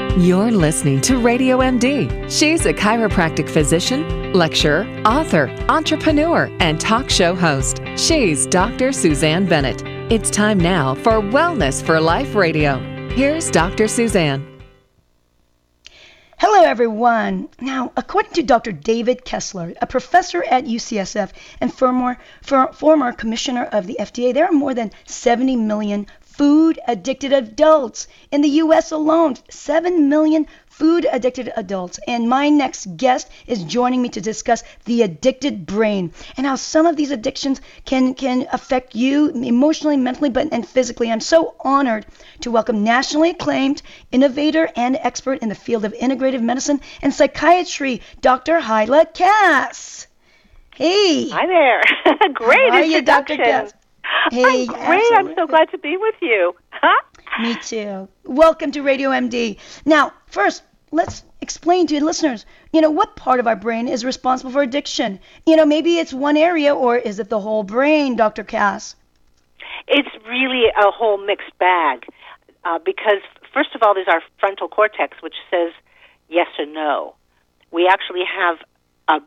You're listening to Radio MD. She's a chiropractic physician, lecturer, author, entrepreneur, and talk show host. She's Dr. Suzanne Bennett. It's time now for Wellness for Life Radio. Here's Dr. Suzanne. Hello, everyone. Now, according to Dr. David Kessler, a professor at UCSF and former commissioner of the FDA, there are more than 70 million food-addicted adults in the U.S. alone. 7 million food-addicted adults. And my next guest is joining me to discuss the addicted brain and how some of these addictions can affect you emotionally, mentally, and physically. I'm so honored to welcome nationally acclaimed innovator and expert in the field of integrative medicine and psychiatry, Dr. Hyla Cass. Hey. Hi there. Great How are introduction. You, Dr. Cass? Hey, I'm great. absolutely. I'm so glad to be with you. Me too. Welcome to Radio MD. Now, first, let's explain to listeners, what part of our brain is responsible for addiction? Maybe it's one area, or is it the whole brain, Dr. Cass? It's really a whole mixed bag because, first of all, there's our frontal cortex, which says yes or no. We actually have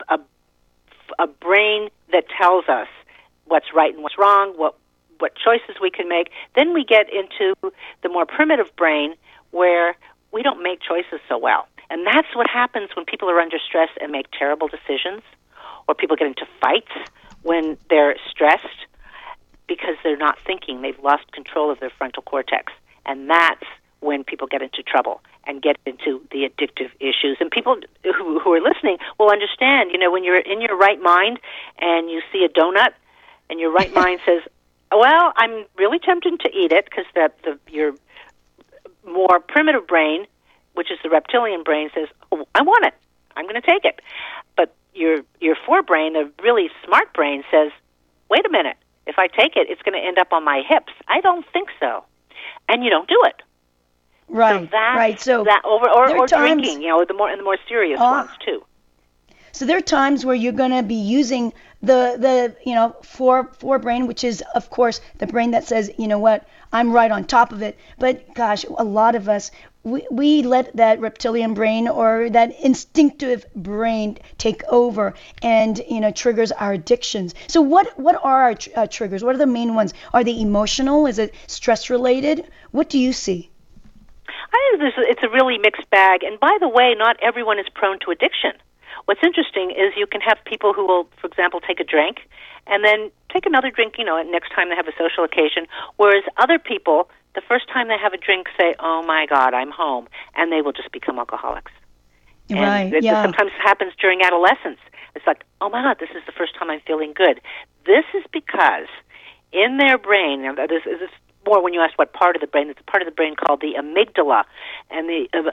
a brain that tells us what's right and what's wrong, what choices we can make. Then we get into the more primitive brain where we don't make choices so well. And that's what happens when people are under stress and make terrible decisions, or people get into fights when they're stressed because they're not thinking. They've lost control of their frontal cortex. And that's when people get into trouble and get into the addictive issues. And people who are listening will understand, when you're in your right mind and you see a donut and your right mind says, well, I'm really tempted to eat it because your more primitive brain, which is the reptilian brain, says, oh, I want it. I'm going to take it. But your forebrain, the really smart brain, says, wait a minute. If I take it, it's going to end up on my hips. I don't think so. And you don't do it. Right, so right. So or drinking, the more serious ones too. So there are times where you're going to be using the forebrain, which is, of course, the brain that says, you know what, I'm right on top of it. But gosh, a lot of us, we let that reptilian brain or that instinctive brain take over and, triggers our addictions. So what are our triggers? What are the main ones? Are they emotional? Is it stress related? What do you see? I think it's a really mixed bag. And by the way, not everyone is prone to addiction. What's interesting is you can have people who will, for example, take a drink and then take another drink, next time they have a social occasion, whereas other people, the first time they have a drink, say, oh, my God, I'm home, and they will just become alcoholics. Right, and yeah. Sometimes it happens during adolescence. It's like, oh, my God, this is the first time I'm feeling good. This is because in their brain, now this is more when you ask what part of the brain, it's a part of the brain called the amygdala, and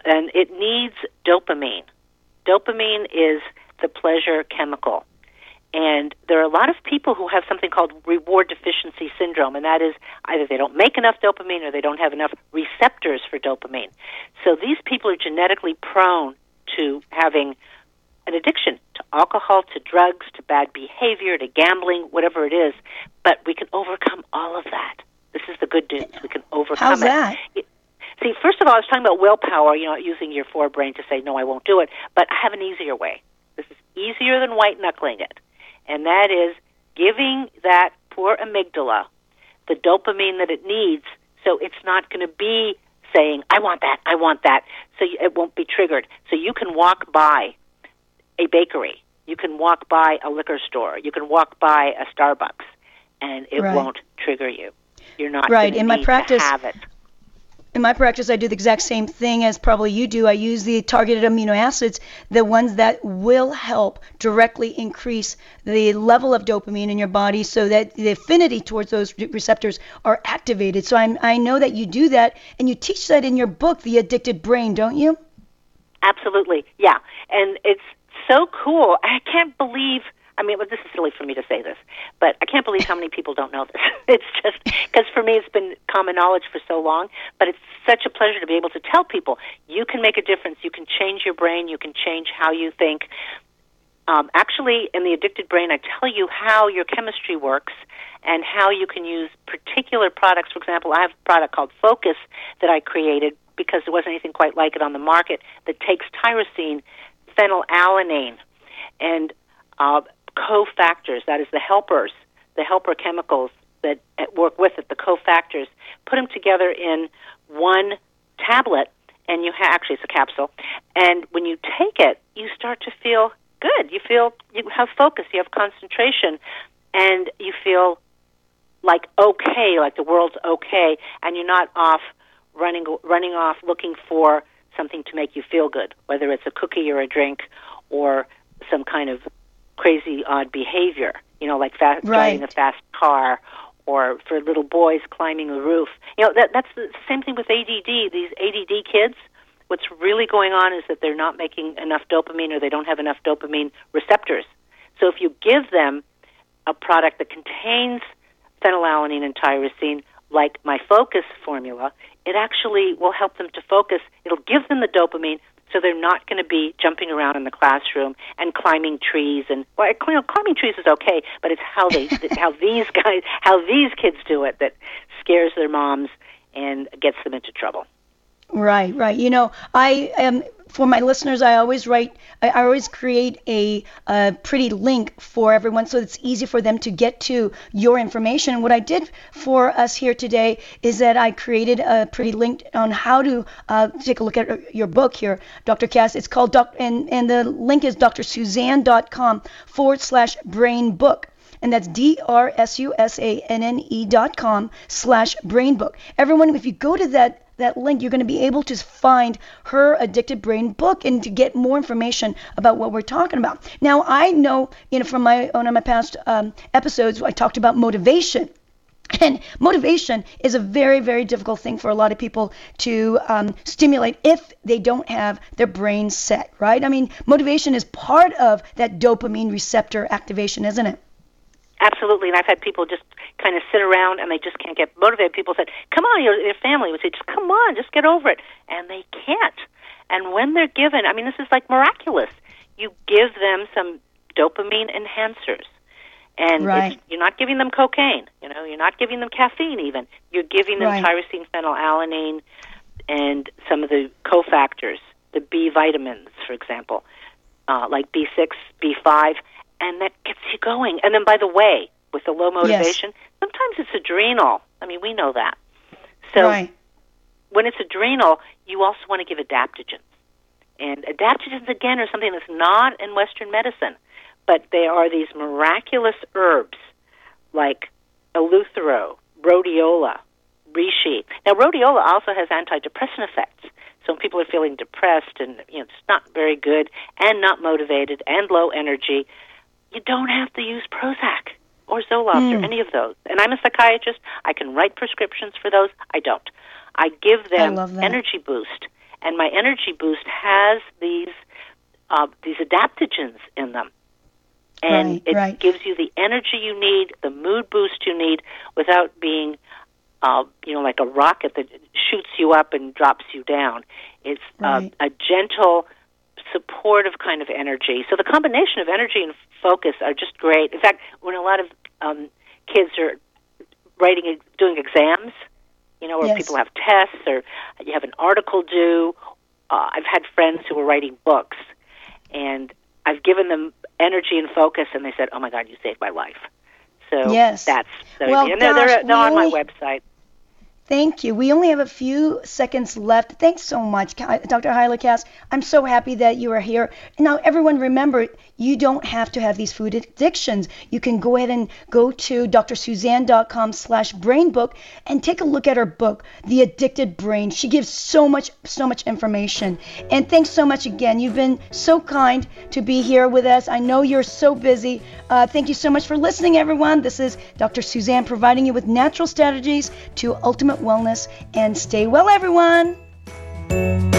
it needs dopamine. Dopamine is the pleasure chemical. And there are a lot of people who have something called reward deficiency syndrome, and that is either they don't make enough dopamine or they don't have enough receptors for dopamine. So these people are genetically prone to having an addiction to alcohol, to drugs, to bad behavior, to gambling, whatever it is. But we can overcome all of that. This is the good news. We can overcome How's that? See, first of all, I was talking about willpower, using your forebrain to say, no, I won't do it. But I have an easier way. This is easier than white-knuckling it. And that is giving that poor amygdala the dopamine that it needs so it's not going to be saying, I want that, so it won't be triggered. So you can walk by a bakery. You can walk by a liquor store. You can walk by a Starbucks, and it won't trigger you. You're not going to need to have it. In my practice, I do the exact same thing as probably you do. I use the targeted amino acids, the ones that will help directly increase the level of dopamine in your body so that the affinity towards those receptors are activated. So I know that you do that, and you teach that in your book, The Addicted Brain, don't you? Absolutely, yeah. And it's so cool. I can't believe... this is silly for me to say this, but I can't believe how many people don't know this. It's just, because for me it's been common knowledge for so long, but it's such a pleasure to be able to tell people, you can make a difference, you can change your brain, you can change how you think. Actually, in The Addicted Brain, I tell you how your chemistry works and how you can use particular products. For example, I have a product called Focus that I created because there wasn't anything quite like it on the market, that takes tyrosine, phenylalanine, and cofactors, that is the helper chemicals that work with it, the cofactors, put them together in one tablet, and actually it's a capsule, and when you take it, you start to feel good. You have focus, you have concentration, and you feel like okay, like the world's okay, and you're not running off looking for something to make you feel good, whether it's a cookie or a drink or some kind of crazy odd behavior, like driving a fast car, or for little boys climbing a roof. That's the same thing with ADD. These ADD kids, what's really going on is that they're not making enough dopamine, or they don't have enough dopamine receptors. So if you give them a product that contains phenylalanine and tyrosine, like my Focus formula, it actually will help them to focus. It'll give them the dopamine, so they're not going to be jumping around in the classroom and climbing trees. And climbing trees is okay, but it's how these kids do it that scares their moms and gets them into trouble. Right. I am, for my listeners, I always create a pretty link for everyone so it's easy for them to get to your information. And what I did for us here today is that I created a pretty link on how to take a look at your book here, Dr. Cass. It's called, and the link is drsuzanne.com/brain book. And that's drsusane.com/brain book. Everyone, if you go to that link, you're going to be able to find her Addicted Brain book and to get more information about what we're talking about. Now, I know, from one of my past episodes, I talked about motivation. And motivation is a very, very difficult thing for a lot of people to stimulate if they don't have their brain set, right? I mean, motivation is part of that dopamine receptor activation, isn't it? Absolutely, and I've had people just kind of sit around and they just can't get motivated. People said, come on, your family would say, just come on, just get over it. And they can't. And when they're given, this is like miraculous. You give them some dopamine enhancers. And you're not giving them cocaine, you're not giving them caffeine even. You're giving them tyrosine, phenylalanine, and some of the cofactors, the B vitamins, for example, like B6, B5, and that gets you going. And then, by the way, with the low motivation, sometimes it's adrenal. We know that. So when it's adrenal, you also want to give adaptogens. And adaptogens, again, are something that's not in Western medicine, but they are these miraculous herbs like eleuthero, rhodiola, reishi. Now, rhodiola also has antidepressant effects. So when people are feeling depressed and it's not very good and not motivated and low energy, you don't have to use Prozac or Zoloft or any of those. And I'm a psychiatrist. I can write prescriptions for those. I don't. I give them Energy Boost, and my Energy Boost has these adaptogens in them. And it gives you the energy you need, the mood boost you need, without being, like a rocket that shoots you up and drops you down. It's a gentle, supportive kind of energy. So the combination of energy and focus are just great. In fact, when a lot of kids are doing exams, where people have tests or you have an article due, I've had friends who were writing books, and I've given them energy and focus, and they said, "Oh my God, you saved my life." So that's and they're on my website. Thank you. We only have a few seconds left. Thanks so much, Dr. Hyla Cass. I'm so happy that you are here. Now, everyone, remember, you don't have to have these food addictions. You can go ahead and go to drsuzanne.com/brainbook and take a look at her book, The Addicted Brain. She gives so much information. And thanks so much again. You've been so kind to be here with us. I know you're so busy. Thank you so much for listening, everyone. This is Dr. Suzanne providing you with natural strategies to ultimate wellness, and stay well, everyone.